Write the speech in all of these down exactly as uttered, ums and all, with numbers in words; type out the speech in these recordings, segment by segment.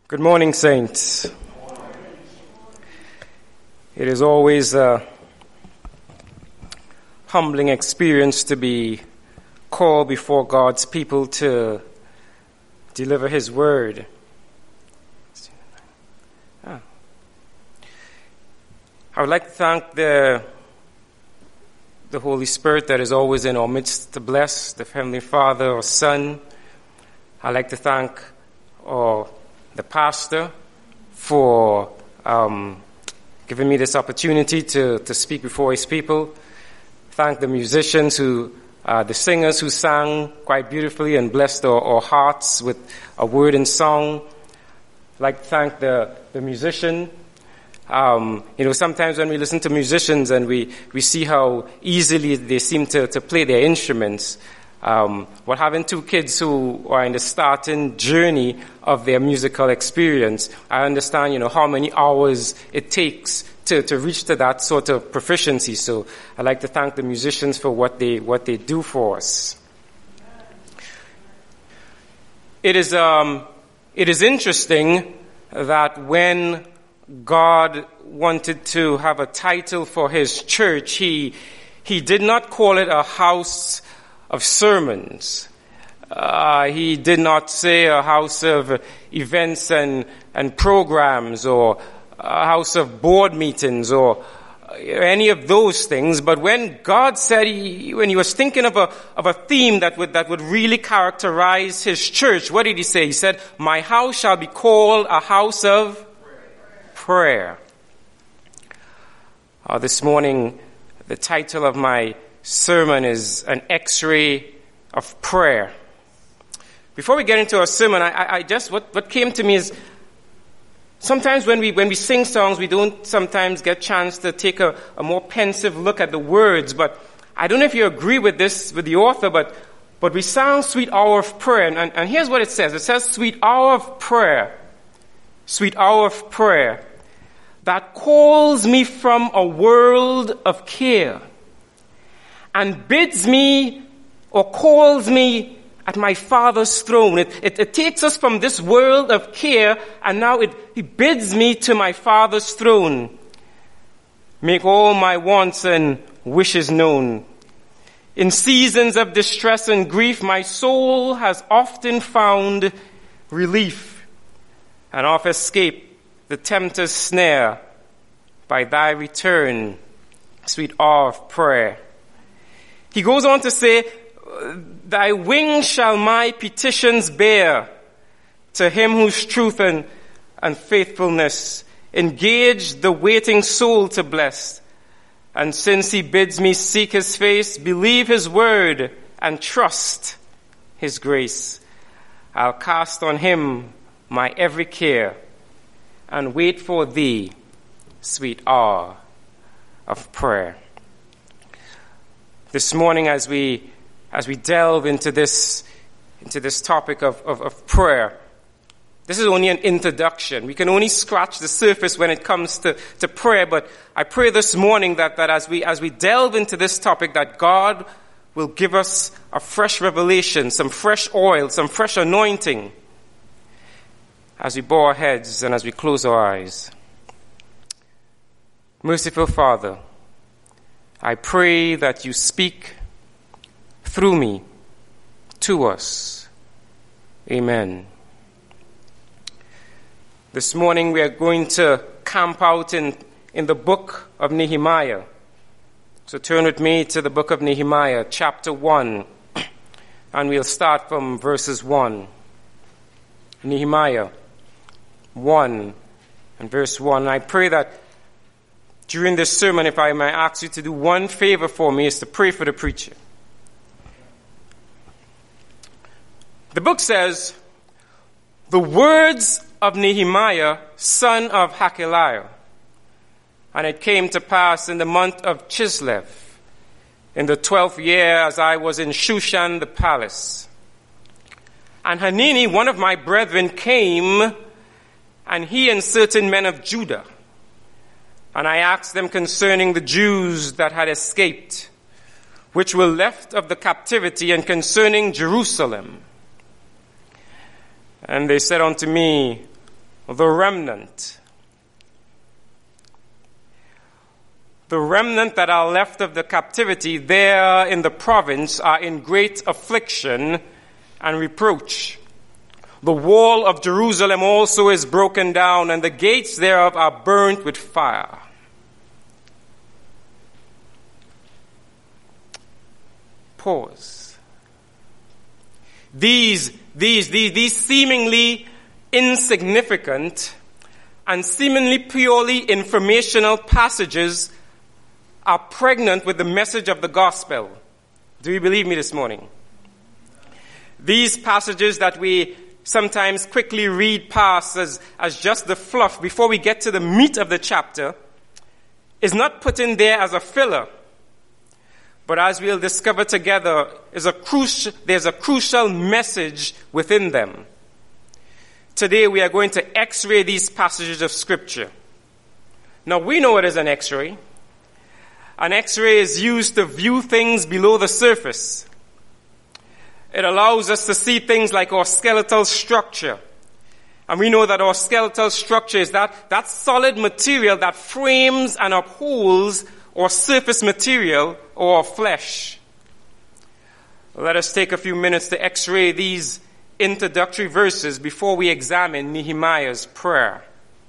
Good morning, saints. It is always a humbling experience to be called before God's people to deliver His word. Ah. I would like to thank the, the Holy Spirit that is always in our midst to bless, the Heavenly Father or Son. I'd like to thank our the pastor for um, giving me this opportunity to, to speak before his people. Thank the musicians who, uh, the singers who sang quite beautifully and blessed our, our hearts with a word and song. I'd like to thank the, the musician. Um, you know, sometimes when we listen to musicians and we, we see how easily they seem to, to play their instruments, Um, well, having two kids who are in the starting journey of their musical experience, I understand, you know, how many hours it takes to, to reach to that sort of proficiency. So I'd like to thank the musicians for what they, what they do for us. It is, um, it is interesting that when God wanted to have a title for His church, He, He did not call it a house of sermons. Uh, he did not say a house of events and, and programs or a house of board meetings or any of those things. But when God said, he, when He was thinking of a, of a theme that would, that would really characterize His church, what did He say? He said, "My house shall be called a house of prayer." Uh, this morning, the title of my sermon is an X-ray of prayer. Before we get into our sermon, I, I just, what, what came to me is, sometimes when we, when we sing songs, we don't sometimes get chance to take a, a more pensive look at the words, but I don't know if you agree with this, with the author, but, but we sang Sweet Hour of Prayer, and, and, and here's what it says. It says, sweet hour of prayer, sweet hour of prayer, that calls me from a world of care, and bids me or calls me at my Father's throne. It, it, it takes us from this world of care, and now it, He bids me to my Father's throne. Make all my wants and wishes known. In seasons of distress and grief, my soul has often found relief, and oft escaped the tempter's snare by Thy return, sweet hour of prayer. He goes on to say, Thy wings shall my petitions bear to Him whose truth and, and faithfulness engage the waiting soul to bless. And since He bids me seek His face, believe His word, and trust His grace, I'll cast on Him my every care and wait for Thee, sweet hour of prayer. This morning, as we as we delve into this into this topic of, of, of prayer, this is only an introduction. We can only scratch the surface when it comes to, to prayer, but I pray this morning that, that as we as we delve into this topic, that God will give us a fresh revelation, some fresh oil, some fresh anointing as we bow our heads and as we close our eyes. Merciful Father, I pray that You speak through me to us. Amen. This morning we are going to camp out in, in the book of Nehemiah. So turn with me to the book of Nehemiah, chapter one, and we'll start from verses one. Nehemiah one and verse one. I pray that during this sermon, if I may ask you to do one favor for me, is to pray for the preacher. The book says, the words of Nehemiah, son of Hakaliah. And it came to pass in the month of Chislev, in the twelfth year, as I was in Shushan the palace. And Hanani, one of my brethren, came, and he and certain men of Judah. And I asked them concerning the Jews that had escaped, which were left of the captivity, and concerning Jerusalem. And they said unto me, the remnant. The remnant that are left of the captivity there in the province are in great affliction and reproach. The wall of Jerusalem also is broken down, and the gates thereof are burnt with fire. Pause. These, these, these, these seemingly insignificant and seemingly purely informational passages are pregnant with the message of the gospel. Do you believe me this morning? These passages that we sometimes quickly read past as, as just the fluff before we get to the meat of the chapter is not put in there as a filler. But as we'll discover together, is a crucial, there's a crucial message within them. Today we are going to x-ray these passages of Scripture. Now we know what is an x-ray. An x-ray is used to view things below the surface. It allows us to see things like our skeletal structure. And we know that our skeletal structure is that, that solid material that frames and upholds our surface material or our flesh. Let us take a few minutes to x-ray these introductory verses before we examine Nehemiah's prayer.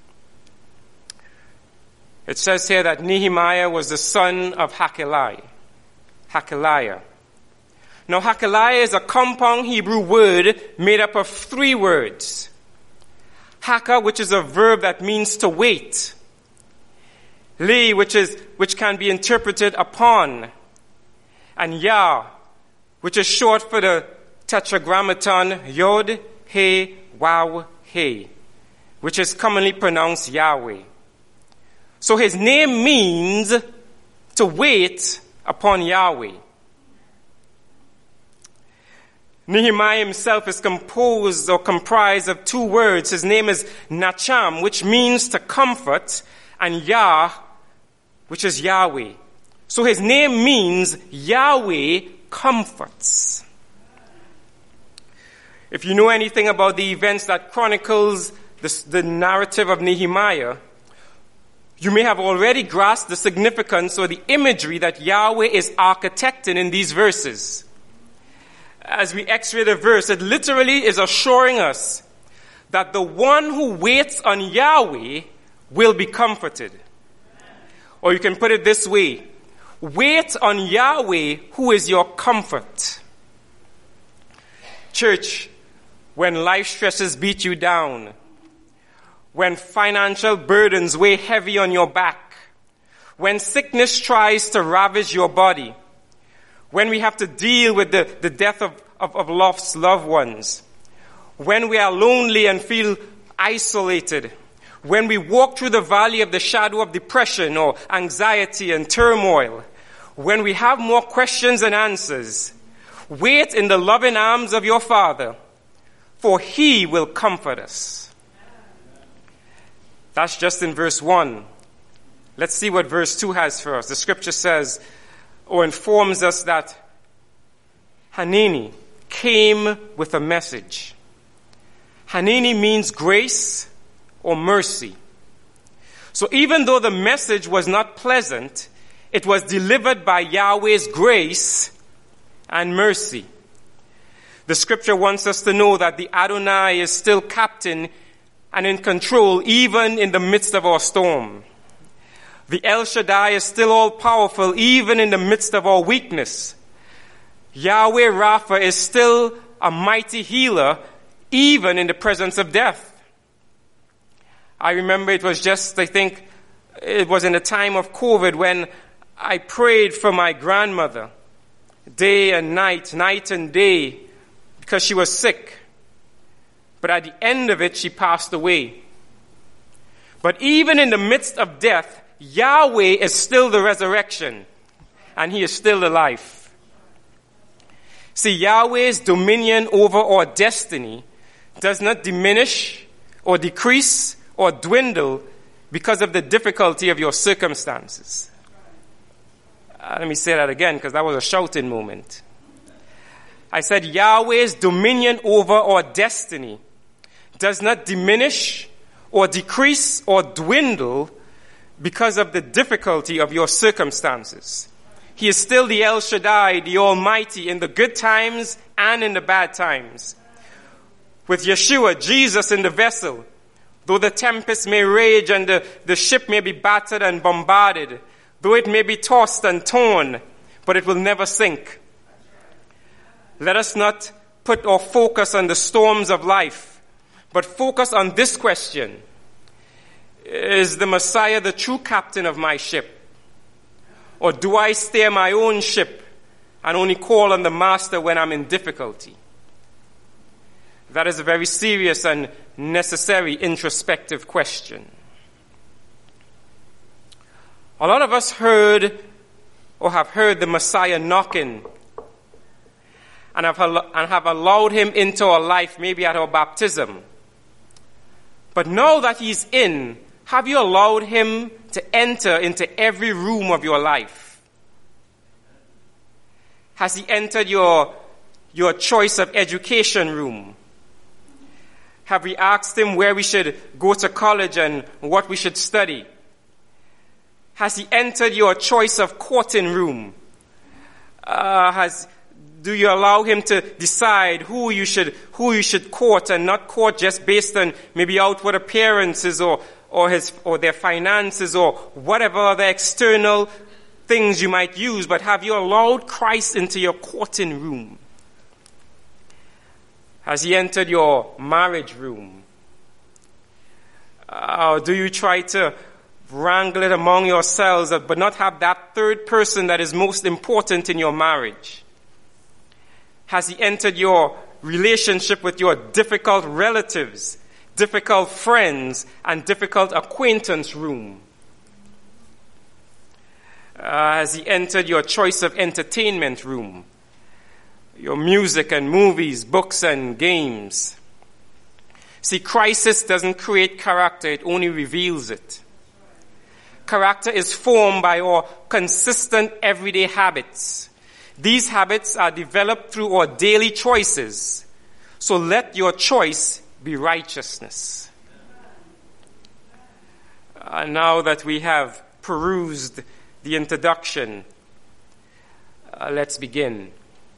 It says here that Nehemiah was the son of Hakaliah. Hakaliah. Now, Hakaliah is a compound Hebrew word made up of three words. Haka, which is a verb that means to wait. Li, which is, which can be interpreted upon. And Yah, which is short for the tetragrammaton Yod, He, Waw, He, which is commonly pronounced Yahweh. So his name means to wait upon Yahweh. Nehemiah himself is composed or comprised of two words. His name is Nacham, which means to comfort, and Yah, which is Yahweh. So his name means Yahweh comforts. If you know anything about the events that chronicles the, the narrative of Nehemiah, you may have already grasped the significance or the imagery that Yahweh is architecting in these verses. As we x-ray the verse, it literally is assuring us that the one who waits on Yahweh will be comforted. Or you can put it this way: wait on Yahweh, who is your comfort. Church, when life stresses beat you down, when financial burdens weigh heavy on your back, when sickness tries to ravage your body, when we have to deal with the, the death of, of, of lost loved ones, when we are lonely and feel isolated, when we walk through the valley of the shadow of depression or anxiety and turmoil, when we have more questions than answers, wait in the loving arms of your Father, for He will comfort us. That's just in verse one. Let's see what verse two has for us. The scripture says, or informs us, that Hanani came with a message. Hanani means grace or mercy. So even though the message was not pleasant, it was delivered by Yahweh's grace and mercy. The scripture wants us to know that the Adonai is still captain and in control even in the midst of our storm. The El Shaddai is still all-powerful even in the midst of our weakness. Yahweh Rapha is still a mighty healer even in the presence of death. I remember it was just, I think, it was in the time of COVID when I prayed for my grandmother day and night, night and day, because she was sick. But at the end of it, she passed away. But even in the midst of death, Yahweh is still the resurrection, and He is still the life. See, Yahweh's dominion over our destiny does not diminish or decrease or dwindle because of the difficulty of your circumstances. Uh, let me say that again, because that was a shouting moment. I said Yahweh's dominion over our destiny does not diminish or decrease or dwindle because of the difficulty of your circumstances. He is still the El Shaddai, the Almighty, in the good times and in the bad times. With Yeshua, Jesus in the vessel, though the tempest may rage and the, the ship may be battered and bombarded, though it may be tossed and torn, but it will never sink. Let us not put our focus on the storms of life, but focus on this question. Is the Messiah the true captain of my ship? Or do I steer my own ship and only call on the Master when I'm in difficulty? That is a very serious and necessary introspective question. A lot of us heard or have heard the Messiah knocking and have, and have allowed him into our life, maybe at our baptism. But now that he's in, have you allowed him to enter into every room of your life? Has he entered your, your choice of education room? Have we asked him where we should go to college and what we should study? Has he entered your choice of courting room? Uh, has, do you allow him to decide who you should, who you should court and not court just based on maybe outward appearances or, or his, or their finances or whatever other external things you might use, but have you allowed Christ into your courting room? Has he entered your marriage room? Or uh, do you try to wrangle it among yourselves but not have that third person that is most important in your marriage? Has he entered your relationship with your difficult relatives, difficult friends, and difficult acquaintance room? Uh, has he entered your choice of entertainment room? Your music and movies, books and games. See, crisis doesn't create character, it only reveals it. Character is formed by our consistent everyday habits. These habits are developed through our daily choices. So let your choice be righteousness. Uh, now that we have perused the introduction, uh, let's begin.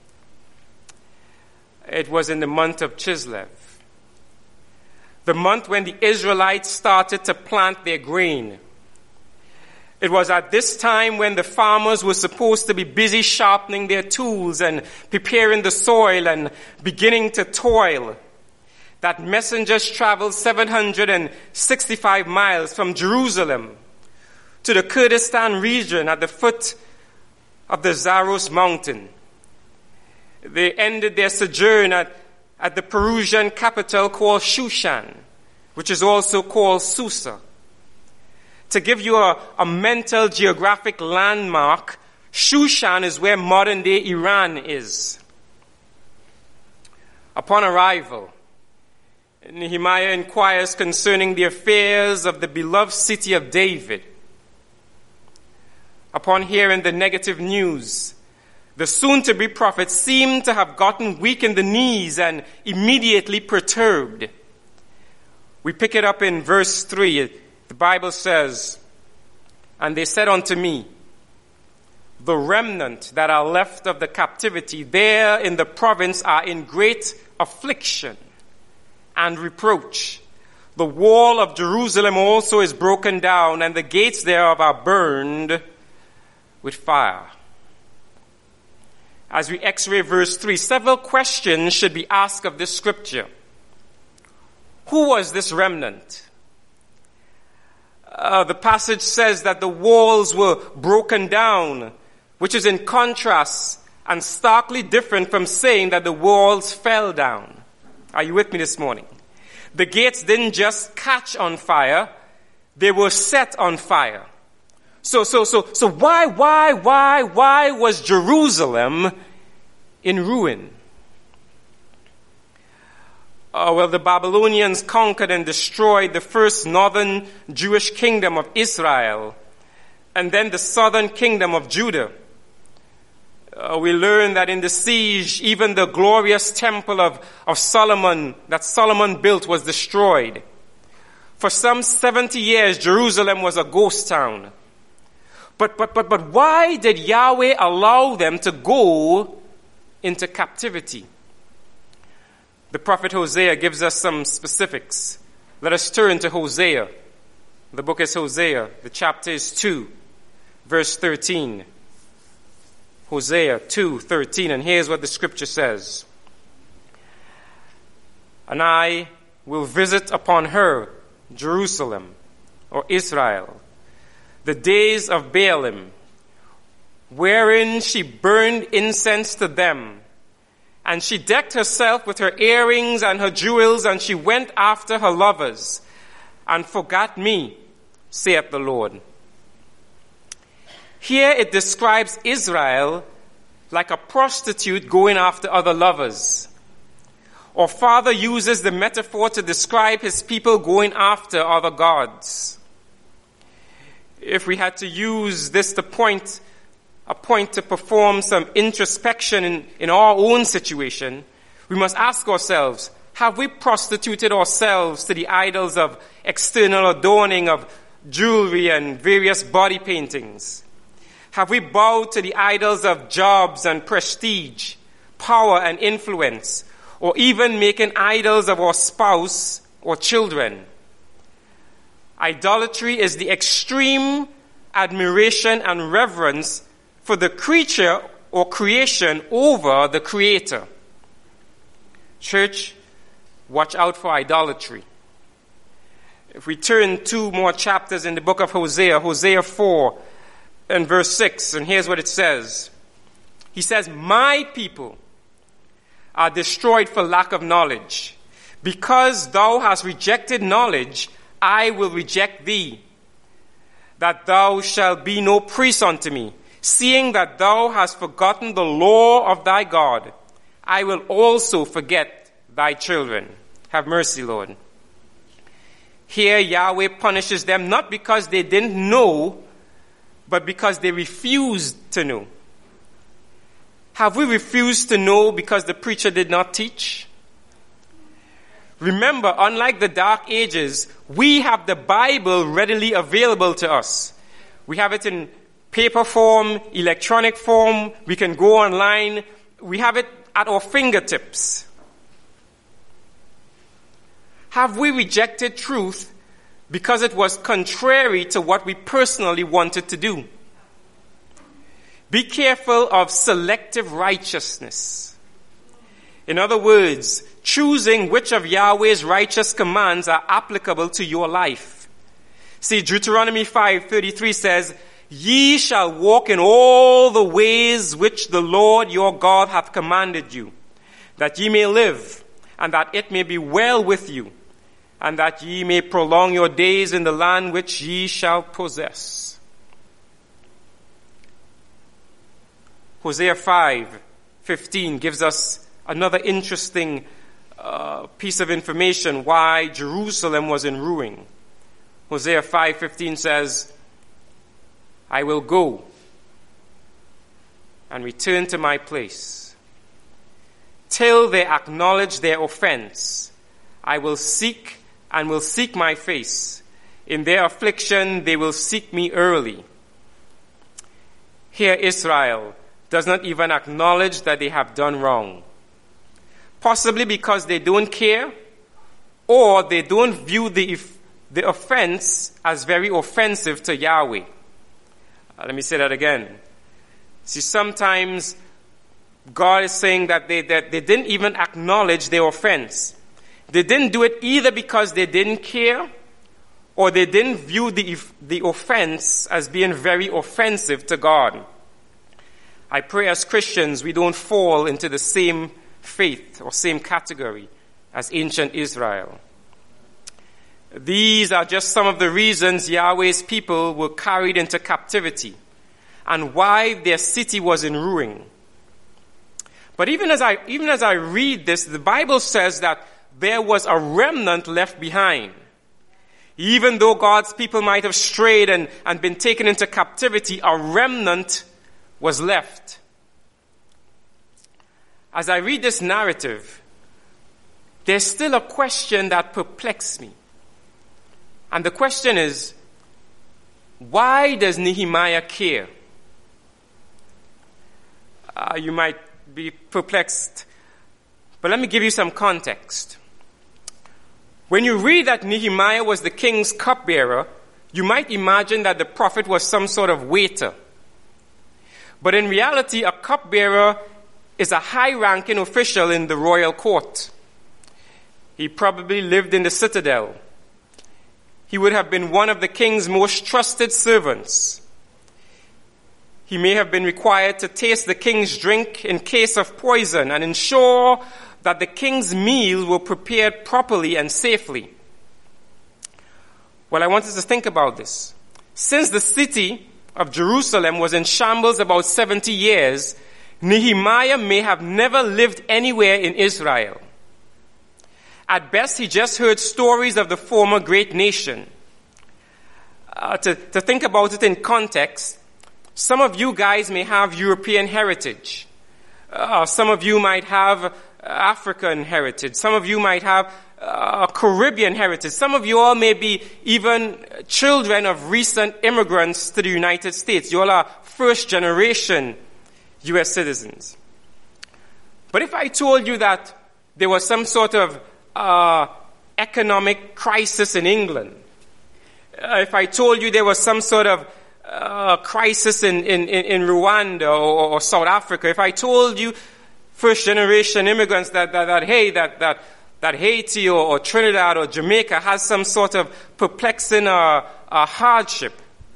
It was in the month of Chislev, the month when the Israelites started to plant their grain. It was at this time when the farmers were supposed to be busy sharpening their tools and preparing the soil and beginning to toil, that messengers traveled seven hundred sixty-five miles from Jerusalem to the Kurdistan region at the foot of the Zaros mountain. They ended their sojourn at, at the Perusian capital called Shushan, which is also called Susa. To give you a, a mental geographic landmark, Shushan is where modern-day Iran is. Upon arrival, Nehemiah inquires concerning the affairs of the beloved city of David. Upon hearing the negative news, the soon-to-be prophet seemed to have gotten weak in the knees and immediately perturbed. We pick it up in verse three. The Bible says, "And they said unto me, the remnant that are left of the captivity there in the province are in great affliction and reproach. The wall of Jerusalem also is broken down, and the gates thereof are burned with fire." As we x-ray verse three, several questions should be asked of this scripture. Who was this remnant? Uh, the passage says that the walls were broken down, which is in contrast and starkly different from saying that the walls fell down. Are you with me this morning? The gates didn't just catch on fire, they were set on fire. So, so, so, so why, why, why, why was Jerusalem in ruin? Uh, well, the Babylonians conquered and destroyed the first northern Jewish kingdom of Israel, and then the southern kingdom of Judah. Uh, we learn that in the siege, even the glorious temple of, of Solomon that Solomon built was destroyed. For some seventy years, Jerusalem was a ghost town. But, but, but, but why did Yahweh allow them to go into captivity? The prophet Hosea gives us some specifics. Let us turn to Hosea. The book is Hosea. The chapter is two, verse thirteen. Hosea two, thirteen. And here's what the scripture says. And I will visit upon her, Jerusalem, or Israel, the days of Baalim, wherein she burned incense to them. And she decked herself with her earrings and her jewels, and she went after her lovers, and forgot me, saith the Lord. Here it describes Israel like a prostitute going after other lovers. Or Father uses the metaphor to describe his people going after other gods. If we had to use this to point a point to perform some introspection in, in our own situation, we must ask ourselves, have we prostituted ourselves to the idols of external adorning of jewelry and various body paintings? Have we bowed to the idols of jobs and prestige, power and influence, or even making idols of our spouse or children? Idolatry is the extreme admiration and reverence for the creature or creation over the Creator. Church, watch out for idolatry. If we turn two more chapters in the book of Hosea, Hosea four and verse six, and here's what it says. He says, my people are destroyed for lack of knowledge. Because thou hast rejected knowledge, I will reject thee, that thou shalt be no priest unto me. Seeing that thou hast forgotten the law of thy God, I will also forget thy children. Have mercy, Lord. Here Yahweh punishes them not because they didn't know, but because they refused to know. Have we refused to know because the preacher did not teach? Remember, unlike the Dark Ages, we have the Bible readily available to us. We have it in paper form, electronic form. We can go online. We have it at our fingertips. Have we rejected truth because it was contrary to what we personally wanted to do? Be careful of selective righteousness. In other words, choosing which of Yahweh's righteous commands are applicable to your life. See, Deuteronomy five thirty-three says, ye shall walk in all the ways which the Lord your God hath commanded you, that ye may live, and that it may be well with you, and that ye may prolong your days in the land which ye shall possess. Hosea five fifteen gives us another interesting uh, piece of information why Jerusalem was in ruin. Hosea five fifteen says, I will go and return to my place. Till they acknowledge their offense, I will seek and will seek my face. In their affliction, they will seek me early. Here Israel does not even acknowledge that they have done wrong. Possibly because they don't care, or they don't view the, the offense as very offensive to Yahweh. Uh, let me say that again. See, sometimes God is saying that they, that they didn't even acknowledge their offense. They didn't do it either because they didn't care, or they didn't view the, the offense as being very offensive to God. I pray as Christians we don't fall into the same faith or same category as ancient Israel. These are just some of the reasons Yahweh's people were carried into captivity and why their city was in ruin. But even as I, even as I read this, the Bible says that there was a remnant left behind. Even though God's people might have strayed and, and been taken into captivity, a remnant was left. As I read this narrative, there's still a question that perplexes me. And the question is, why does Nehemiah care? Uh, you might be perplexed, but let me give you some context. When you read that Nehemiah was the king's cupbearer, you might imagine that the prophet was some sort of waiter. But in reality, a cupbearer is a high-ranking official in the royal court. He probably lived in the citadel. He would have been one of the king's most trusted servants. He may have been required to taste the king's drink in case of poison and ensure that the king's meals were prepared properly and safely. Well, I want us to think about this. Since the city of Jerusalem was in shambles about seventy years, Nehemiah may have never lived anywhere in Israel. At best, he just heard stories of the former great nation. Uh, to, to think about it in context, some of you guys may have European heritage. Uh, some of you might have African heritage. Some of you might have uh, Caribbean heritage. Some of you all may be even children of recent immigrants to the United States. You all are first generation U S citizens. But if I told you that there was some sort of uh, economic crisis in England, uh, if I told you there was some sort of uh, crisis in, in, in Rwanda or, or South Africa, if I told you first generation immigrants that, that, that hey, that, that, that Haiti or, or Trinidad or Jamaica has some sort of perplexing uh, uh, hardship,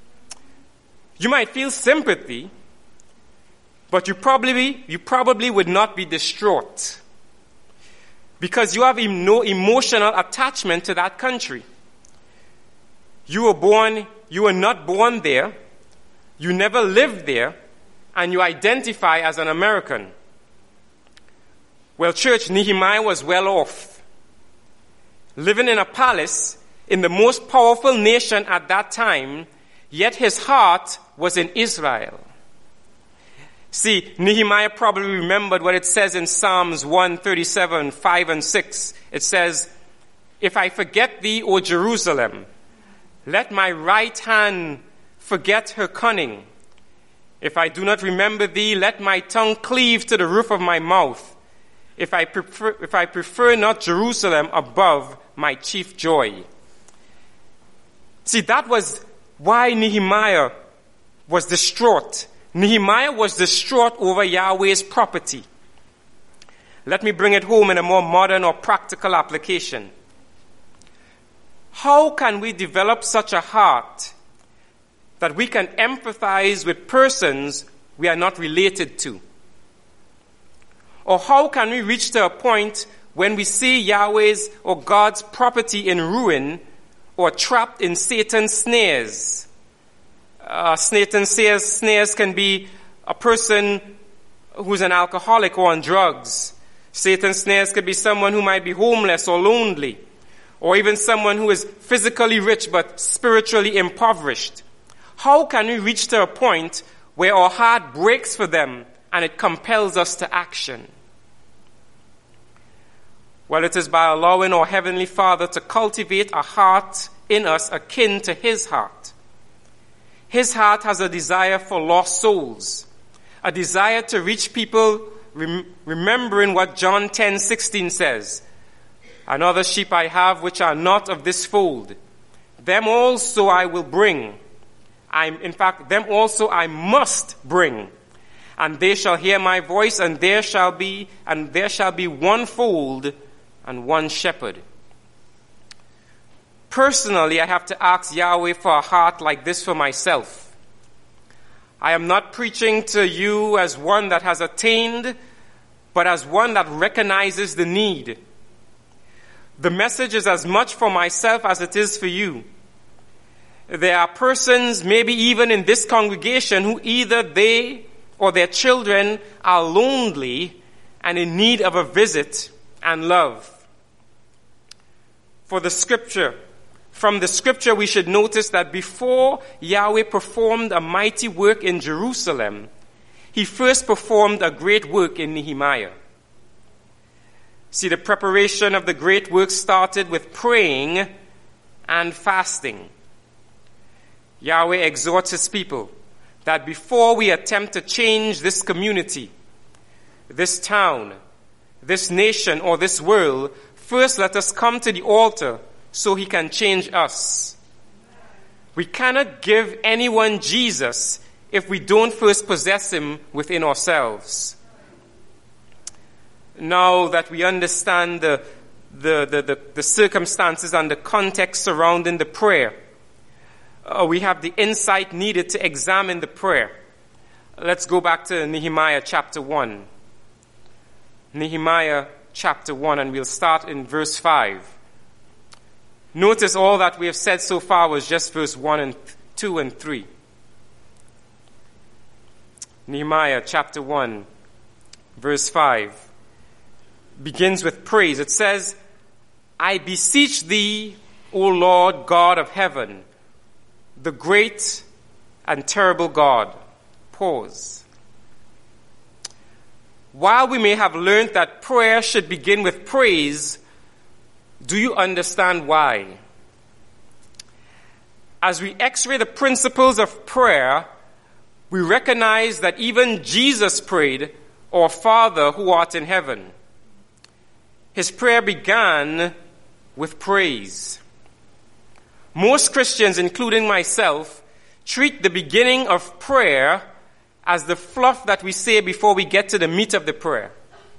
you might feel sympathy, but you probably, you probably would not be distraught because you have no emotional attachment to that country. You were born, you were not born there, you never lived there, and you identify as an American. Well, church, Nehemiah was well off, living in a palace in the most powerful nation at that time, yet his heart was in Israel. See, Nehemiah probably remembered what it says in Psalms one thirty-seven, five and six. It says, "If I forget thee, O Jerusalem, let my right hand forget her cunning. If I do not remember thee, let my tongue cleave to the roof of my mouth. If I prefer, if I prefer not Jerusalem above my chief joy." See, that was why Nehemiah was distraught. Nehemiah was distraught over Yahweh's property. Let me bring it home in a more modern or practical application. How can we develop such a heart that we can empathize with persons we are not related to? Or how can we reach to a point when we see Yahweh's or God's property in ruin or trapped in Satan's snares? Uh, Satan's snares, snares can be a person who's an alcoholic or on drugs. Satan's snares could be someone who might be homeless or lonely, or even someone who is physically rich but spiritually impoverished. How can we reach to a point where our heart breaks for them and it compels us to action? Well, it is by allowing our Heavenly Father to cultivate a heart in us akin to His heart. His heart has a desire for lost souls, a desire to reach people, rem- remembering what John ten sixteen says, "And other sheep I have which are not of this fold. Them also I will bring. I'm, in fact, them also I must bring. And they shall hear my voice, and there shall be, and there shall be one fold and one shepherd." Personally, I have to ask Yahweh for a heart like this for myself. I am not preaching to you as one that has attained, but as one that recognizes the need. The message is as much for myself as it is for you. There are persons, maybe even in this congregation, who either they or their children are lonely and in need of a visit and love. For the scripture, From the scripture, we should notice that before Yahweh performed a mighty work in Jerusalem, He first performed a great work in Nehemiah. See, the preparation of the great work started with praying and fasting. Yahweh exhorts his people that before we attempt to change this community, this town, this nation, or this world, first let us come to the altar so he can change us. We cannot give anyone Jesus if we don't first possess him within ourselves. Now that we understand the, the, the, the, the circumstances and the context surrounding the prayer, uh, we have the insight needed to examine the prayer. Let's go back to Nehemiah chapter one. Nehemiah chapter one, and we'll start in verse five. Notice all that we have said so far was just verse one and two and three. Nehemiah chapter one, verse five, begins with praise. It says, I beseech thee, O Lord God of heaven, the great and terrible God. Pause. While we may have learned that prayer should begin with praise, do you understand why? As we x-ray the principles of prayer, we recognize that even Jesus prayed, Our Father who art in heaven. His prayer began with praise. Most Christians, including myself, treat the beginning of prayer as the fluff that we say before we get to the meat of the prayer.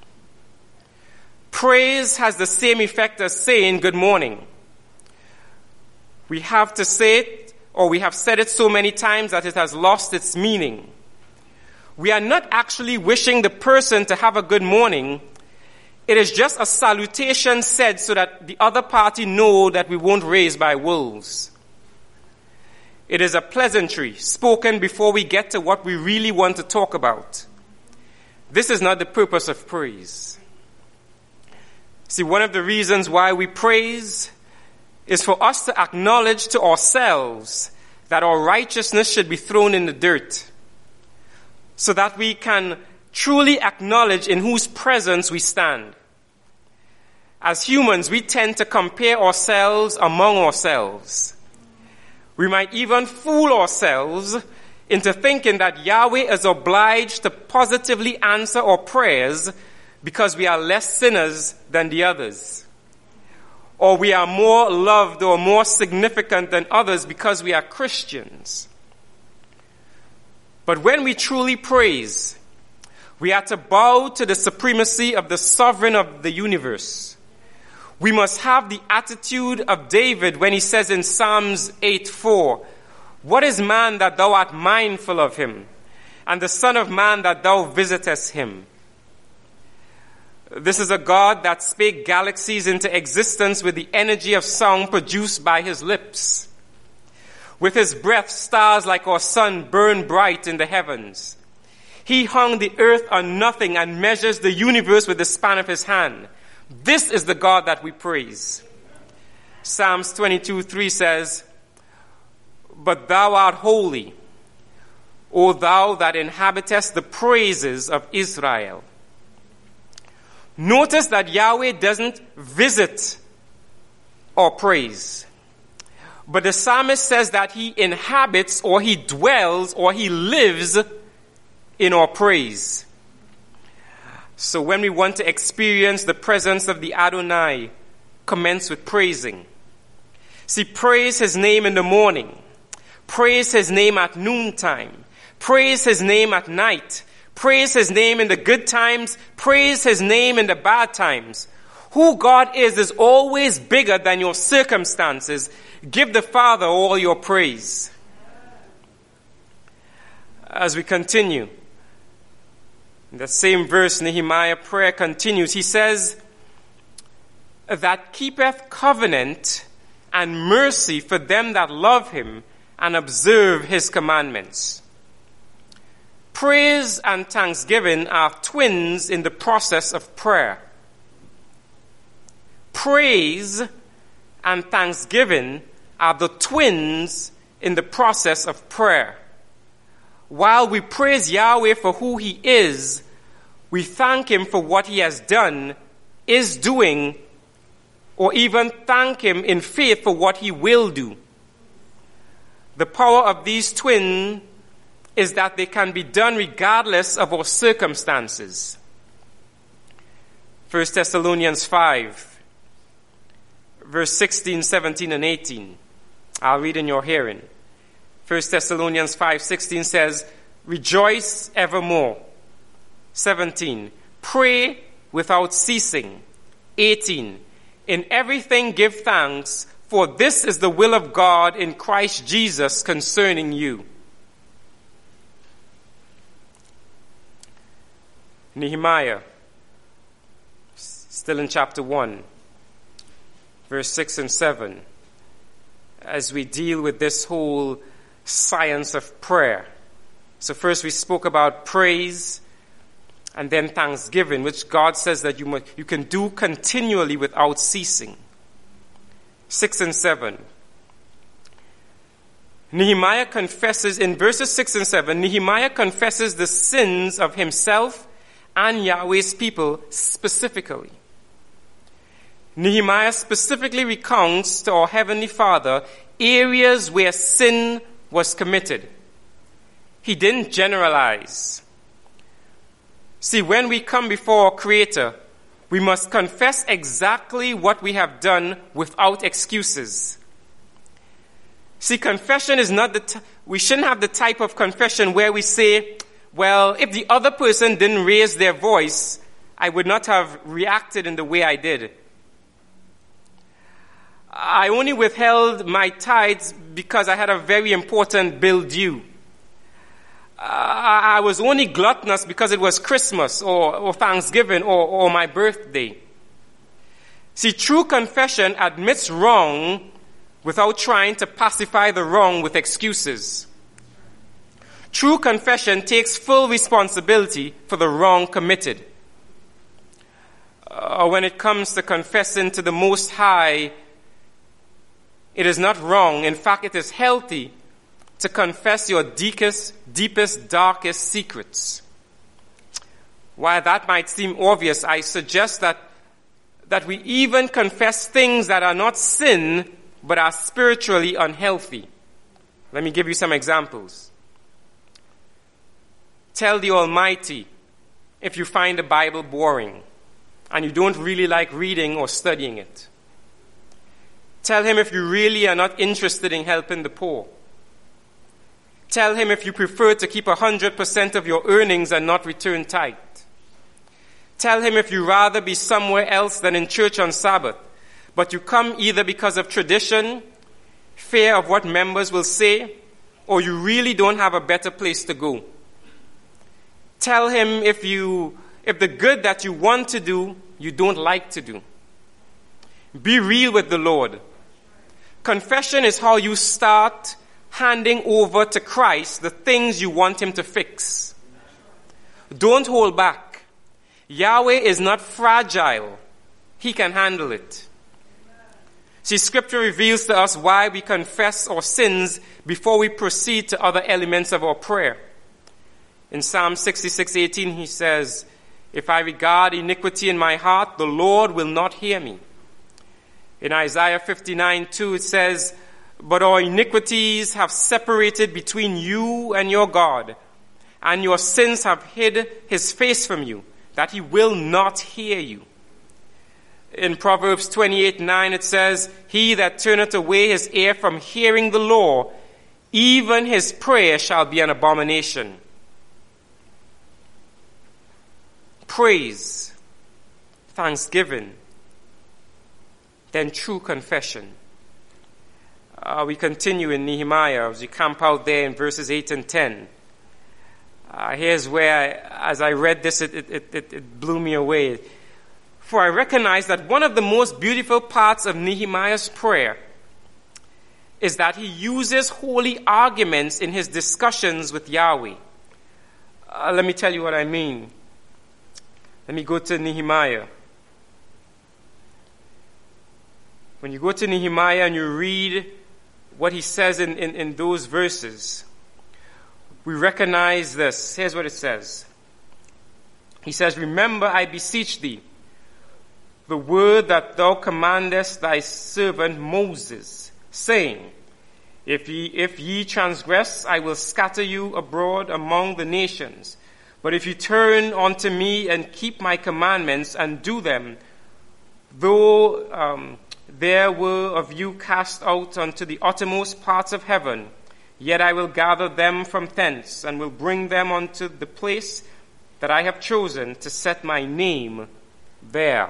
Praise has the same effect as saying good morning. We have to say it, or we have said it so many times that it has lost its meaning. We are not actually wishing the person to have a good morning. It is just a salutation said so that the other party know that we won't raise by wolves. It is a pleasantry spoken before we get to what we really want to talk about. This is not the purpose of praise. See, one of the reasons why we praise is for us to acknowledge to ourselves that our righteousness should be thrown in the dirt, so that we can truly acknowledge in whose presence we stand. As humans, we tend to compare ourselves among ourselves. We might even fool ourselves into thinking that Yahweh is obliged to positively answer our prayers because we are less sinners than the others. Or we are more loved or more significant than others because we are Christians. But when we truly praise, we are to bow to the supremacy of the sovereign of the universe. We must have the attitude of David when he says in Psalms eight four, What is man that thou art mindful of him, and the son of man that thou visitest him? This is a God that spake galaxies into existence with the energy of song produced by his lips. With his breath, stars like our sun burn bright in the heavens. He hung the earth on nothing and measures the universe with the span of his hand. This is the God that we praise. Psalms twenty-two three says, But thou art holy, O thou that inhabitest the praises of Israel. Notice that Yahweh doesn't visit our praise. But the psalmist says that he inhabits, or he dwells, or he lives in our praise. So when we want to experience the presence of the Adonai, commence with praising. See, praise his name in the morning. Praise his name at noontime. Praise his name at night. Praise his name in the good times. Praise his name in the bad times. Who God is is always bigger than your circumstances. Give the Father all your praise. As we continue, in the same verse, Nehemiah prayer continues. He says, that keepeth covenant and mercy for them that love him and observe his commandments. Praise and thanksgiving are twins in the process of prayer. Praise and thanksgiving are the twins in the process of prayer. While we praise Yahweh for who he is, we thank him for what he has done, is doing, or even thank him in faith for what he will do. The power of these twins is that they can be done regardless of our circumstances. First Thessalonians five, verse sixteen, seventeen, and eighteen. I'll read in your hearing. First Thessalonians five, sixteen says, rejoice evermore. seventeen, pray without ceasing. eighteen, in everything give thanks, for this is the will of God in Christ Jesus concerning you. Nehemiah, still in chapter one, verse six and seven, as we deal with this whole science of prayer. So first we spoke about praise and then thanksgiving, which God says that you must, you can do continually without ceasing. Six and seven. Nehemiah confesses in verses six and seven, Nehemiah confesses the sins of himself and Yahweh's people specifically. Nehemiah specifically recounts to our Heavenly Father areas where sin was committed. He didn't generalize. See, when we come before our Creator, we must confess exactly what we have done without excuses. See, confession is not the, t- we shouldn't have the type of confession where we say, well, if the other person didn't raise their voice, I would not have reacted in the way I did. I only withheld my tithes because I had a very important bill due. I was only gluttonous because it was Christmas or, or Thanksgiving or, or my birthday. See, true confession admits wrong without trying to pacify the wrong with excuses. True confession takes full responsibility for the wrong committed. Uh, when it comes to confessing to the Most High, it is not wrong. In fact, it is healthy to confess your deepest, deepest, darkest secrets. While that might seem obvious, I suggest that, that we even confess things that are not sin, but are spiritually unhealthy. Let me give you some examples. Tell the Almighty if you find the Bible boring and you don't really like reading or studying it. Tell him if you really are not interested in helping the poor. Tell him if you prefer to keep one hundred percent of your earnings and not return tithe. Tell him if you rather be somewhere else than in church on Sabbath, but you come either because of tradition, fear of what members will say, or you really don't have a better place to go. Tell him if you, if the good that you want to do, you don't like to do. Be real with the Lord. Confession is how you start handing over to Christ the things you want him to fix. Don't hold back. Yahweh is not fragile. He can handle it. See, Scripture reveals to us why we confess our sins before we proceed to other elements of our prayer. In Psalm sixty-six eighteen, he says, if I regard iniquity in my heart, the Lord will not hear me. In Isaiah fifty-nine two, it says, but our iniquities have separated between you and your God, and your sins have hid his face from you, that he will not hear you. In Proverbs twenty-eight nine, it says, he that turneth away his ear from hearing the law, even his prayer shall be an abomination. Praise, thanksgiving, then true confession. Uh, we continue in Nehemiah as we camp out there in verses eight and ten. Uh, here's where, I, as I read this, it, it, it, it blew me away. For I recognize that one of the most beautiful parts of Nehemiah's prayer is that he uses holy arguments in his discussions with Yahweh. Uh, let me tell you what I mean. Let me go to Nehemiah. When you go to Nehemiah and you read what he says in, in, in those verses, we recognize this. Here's what it says. He says, remember, I beseech thee, the word that thou commandest thy servant Moses, saying, If ye, if ye transgress, I will scatter you abroad among the nations. But if you turn unto me and keep my commandments and do them, though um, there were of you cast out unto the uttermost parts of heaven, yet I will gather them from thence and will bring them unto the place that I have chosen to set my name there.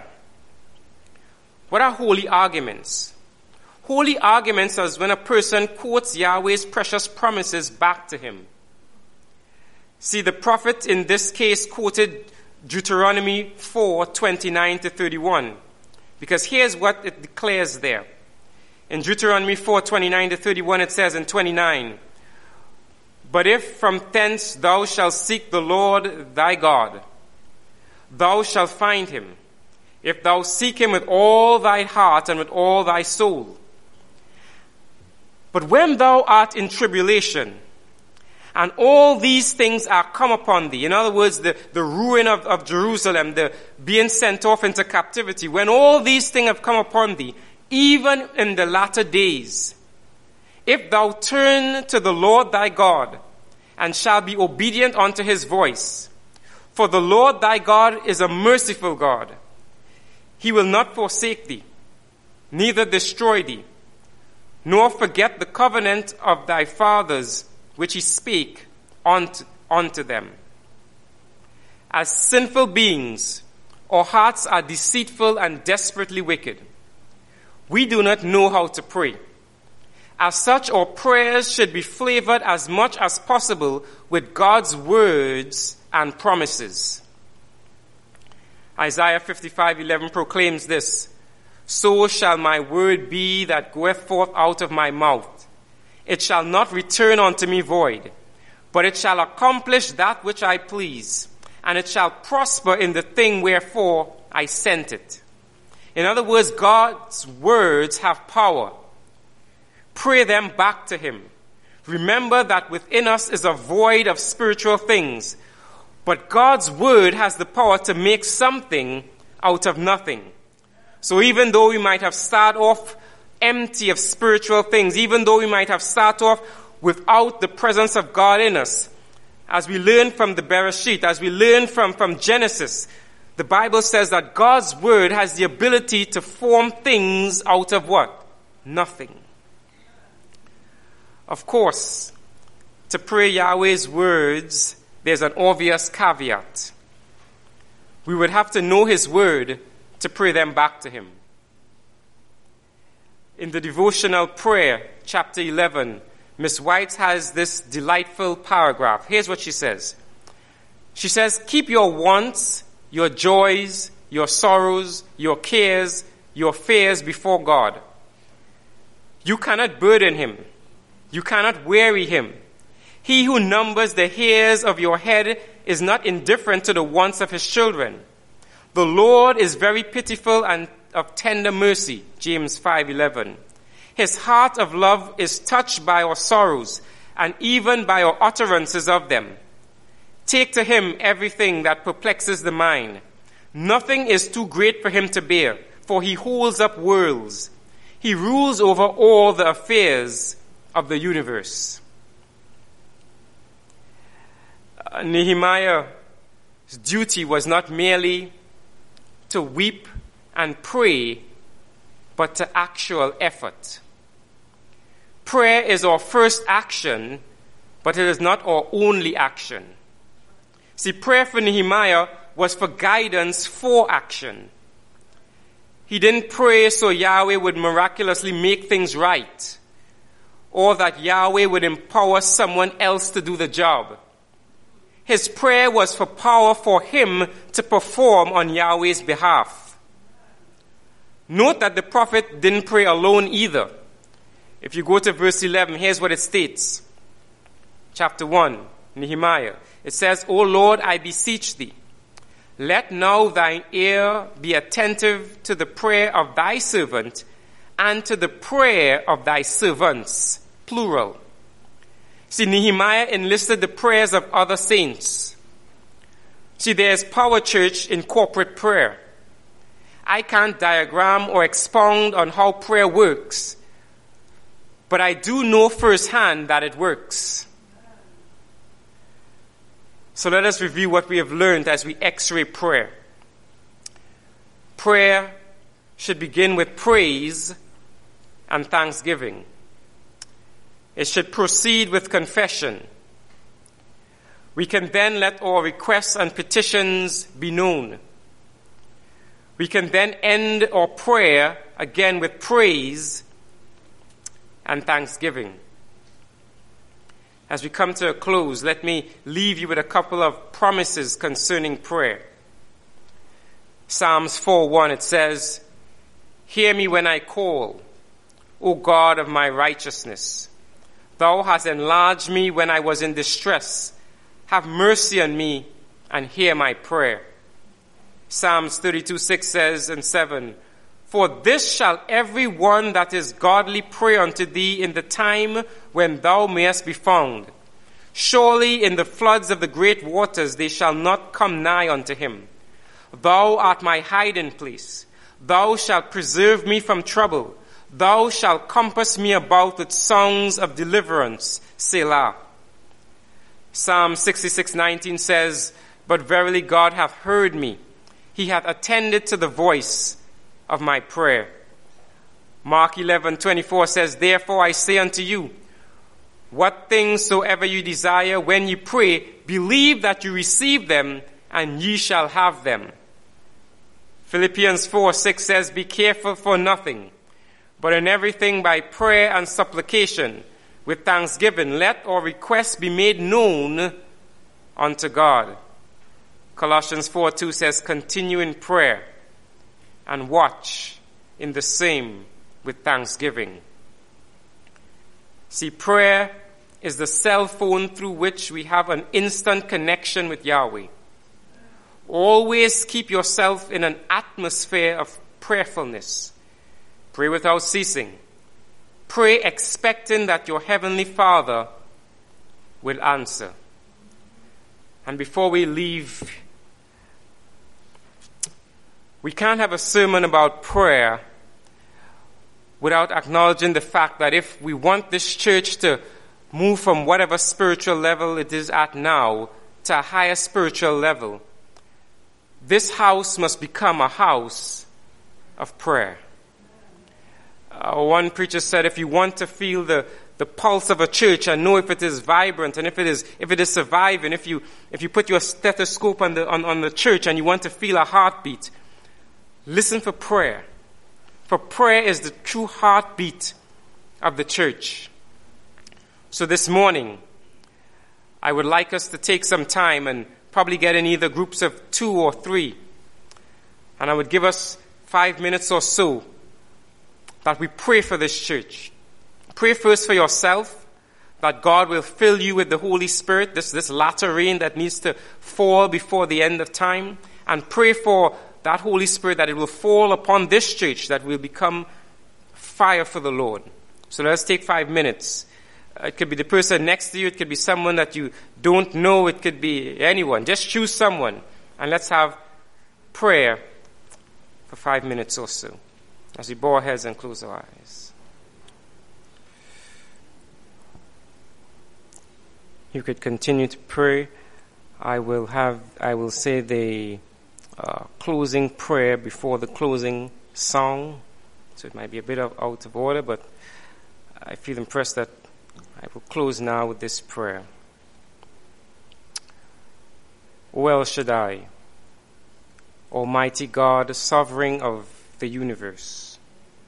What are holy arguments? Holy arguments is when a person quotes Yahweh's precious promises back to him. See, the prophet in this case quoted Deuteronomy four, twenty-nine to thirty-one. Because here's what it declares there. In Deuteronomy four, twenty-nine to thirty-one, it says in twenty-nine, But if from thence thou shalt seek the Lord thy God, thou shalt find him, if thou seek him with all thy heart and with all thy soul. But when thou art in tribulation, and all these things are come upon thee, in other words, the, the ruin of, of Jerusalem, the being sent off into captivity, when all these things have come upon thee, even in the latter days, if thou turn to the Lord thy God, and shall be obedient unto his voice, for the Lord thy God is a merciful God. He will not forsake thee, neither destroy thee, nor forget the covenant of thy fathers, which he spake unto, unto them. As sinful beings, our hearts are deceitful and desperately wicked. We do not know how to pray. As such, our prayers should be flavored as much as possible with God's words and promises. Isaiah fifty-five eleven proclaims this, So shall my word be that goeth forth out of my mouth. It shall not return unto me void, but it shall accomplish that which I please, and it shall prosper in the thing wherefore I sent it. In other words, God's words have power. Pray them back to him. Remember that within us is a void of spiritual things, but God's word has the power to make something out of nothing. So even though we might have started off empty of spiritual things, even though we might have started off without the presence of God in us, as we learn from the Bereshit, as we learn from, from Genesis, the Bible says that God's word has the ability to form things out of what? Nothing. Of course, to pray Yahweh's words, there's an obvious caveat. We would have to know his word to pray them back to him. In the devotional prayer, chapter eleven, Miss White has this delightful paragraph. Here's what she says. She says, keep your wants, your joys, your sorrows, your cares, your fears before God. You cannot burden him. You cannot weary him. He who numbers the hairs of your head is not indifferent to the wants of his children. The Lord is very pitiful and of tender mercy, James five eleven. His heart of love is touched by our sorrows, and even by our utterances of them. Take to him everything that perplexes the mind. Nothing is too great for him to bear, for he holds up worlds. He rules over all the affairs of the universe. Uh, Nehemiah's duty was not merely to weep and pray, but to actual effort. Prayer is our first action, but it is not our only action. See, prayer for Nehemiah was for guidance for action. He didn't pray so Yahweh would miraculously make things right, or that Yahweh would empower someone else to do the job. His prayer was for power for him to perform on Yahweh's behalf. Note that the prophet didn't pray alone either. If you go to verse eleven, here's what it states. Chapter one, Nehemiah. It says, O Lord, I beseech thee, let now thine ear be attentive to the prayer of thy servant and to the prayer of thy servants, plural. See, Nehemiah enlisted the prayers of other saints. See, there's power, church, in corporate prayer. I can't diagram or expound on how prayer works, but I do know firsthand that it works. So let us review what we have learned as we x-ray prayer. Prayer should begin with praise and thanksgiving. It should proceed with confession. We can then let our requests and petitions be known. We can then end our prayer again with praise and thanksgiving. As we come to a close, let me leave you with a couple of promises concerning prayer. Psalms four one, it says, "Hear me when I call, O God of my righteousness. Thou hast enlarged me when I was in distress. Have mercy on me and hear my prayer." Psalms thirty-two six says and seven, "For this shall every one that is godly pray unto thee in the time when thou mayest be found. Surely in the floods of the great waters they shall not come nigh unto him. Thou art my hiding place. Thou shalt preserve me from trouble. Thou shalt compass me about with songs of deliverance. Selah." Psalm sixty-six nineteen says, "But verily God hath heard me. He hath attended to the voice of my prayer." Mark eleven twenty-four says, "Therefore I say unto you, what things soever you desire when you pray, believe that you receive them, and ye shall have them." Philippians four six says, "Be careful for nothing, but in everything by prayer and supplication, with thanksgiving, let our requests be made known unto God." Colossians four two says, "Continue in prayer and watch in the same with thanksgiving." See, prayer is the cell phone through which we have an instant connection with Yahweh. Always keep yourself in an atmosphere of prayerfulness. Pray without ceasing. Pray expecting that your Heavenly Father will answer. And before we leave, we can't have a sermon about prayer without acknowledging the fact that if we want this church to move from whatever spiritual level it is at now to a higher spiritual level, this house must become a house of prayer. Uh, one preacher said, if you want to feel the, the pulse of a church and know if it is vibrant and if it is if it is surviving, if you if you put your stethoscope on the on, on the church and you want to feel a heartbeat, listen for prayer. For prayer is the true heartbeat of the church. So this morning, I would like us to take some time and probably get in either groups of two or three. And I would give us five minutes or so that we pray for this church. Pray first for yourself, that God will fill you with the Holy Spirit, this, this latter rain that needs to fall before the end of time. And pray for that Holy Spirit, that it will fall upon this church, that will become fire for the Lord. So let's take five minutes. It could be the person next to you. It could be someone that you don't know. It could be anyone. Just choose someone. And let's have prayer for five minutes or so as we bow our heads and close our eyes. You could continue to pray. I will have, I will say the uh, closing prayer before the closing song. So it might be a bit of out of order, but I feel impressed that I will close now with this prayer. O El Shaddai, Almighty God, sovereign of the universe,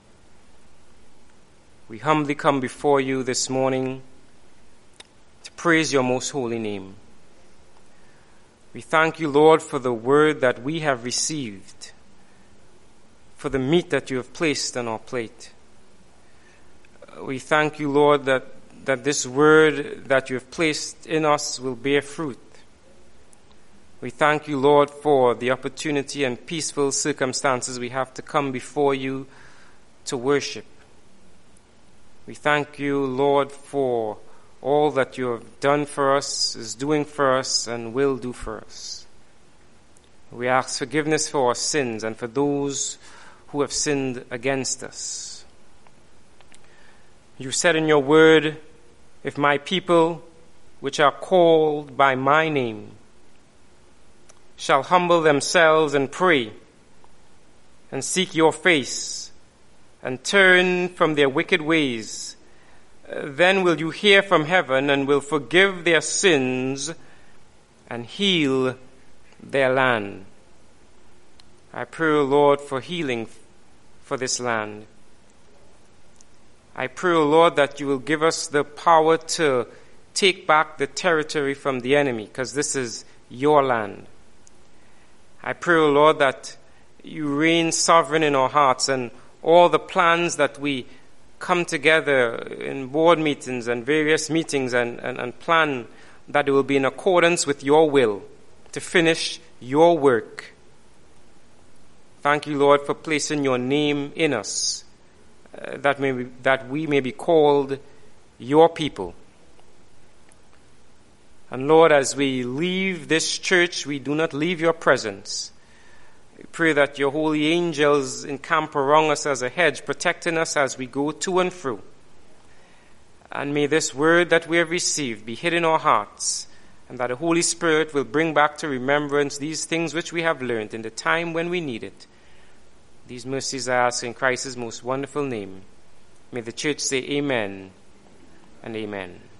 we humbly come before you this morning to praise your most holy name. We thank you, Lord, for the word that we have received, for the meat that you have placed on our plate. We thank you, Lord, that that this word that you have placed in us will bear fruit. We thank you, Lord, for the opportunity and peaceful circumstances we have to come before you to worship. We thank you, Lord, for all that you have done for us, is doing for us, and will do for us. We ask forgiveness for our sins and for those who have sinned against us. You said in your word, if my people, which are called by my name, shall humble themselves and pray and seek your face and turn from their wicked ways, then will you hear from heaven and will forgive their sins and heal their land. I pray, O Lord, for healing for this land. I pray, O Lord, that you will give us the power to take back the territory from the enemy, because this is your land. I pray, O Lord, that you reign sovereign in our hearts, and all the plans that we come together in board meetings and various meetings and, and, and plan, that it will be in accordance with your will to finish your work. Thank you, Lord, for placing your name in us, uh, that, may be, that we may be called your people. And Lord, as we leave this church, we do not leave your presence. We pray that your holy angels encamp around us as a hedge, protecting us as we go to and fro. And may this word that we have received be hid in our hearts, and that the Holy Spirit will bring back to remembrance these things which we have learned in the time when we need it. These mercies I ask in Christ's most wonderful name. May the church say amen and amen.